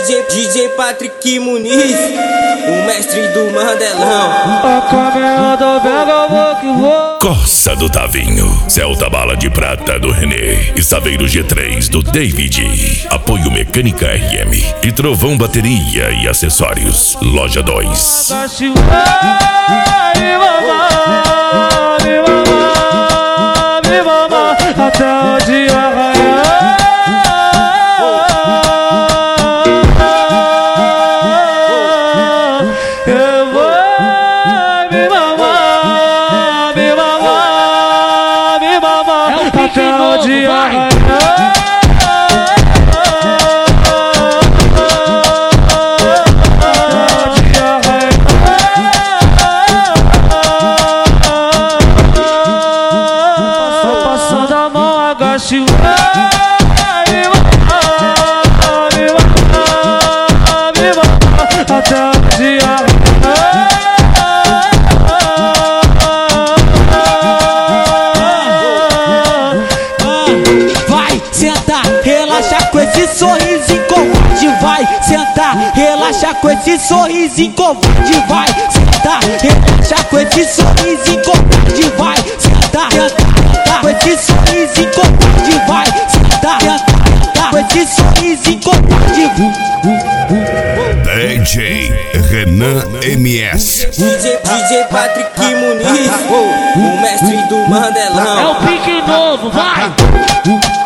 DJ Patrick Muniz, o mestre do Mandelão. A caminhada pega, vou que vou. Corsa do Tavinho, Celta Bala de Prata do René e Saveiro G3 do David. Apoio Mecânica RM e Trovão Bateria e Acessórios. Loja 2. Até o dia raiar. Eu vou me mamar, me mamar, me mamar. Até o dia raiar. Vai sentar, relaxa com esse sorrisinho covarde. Vai sentar, relaxa com esse sorrisinho covarde. Vai sentar, relaxa com esse sorrisinho covarde. Vai sentar, com esse sorrisinho covarde. Vai sentar, com esse sorrisinho covarde. DJ Renan MS. DJ Patrick Muniz, o mestre do Mandelão. É o pique novo, vai!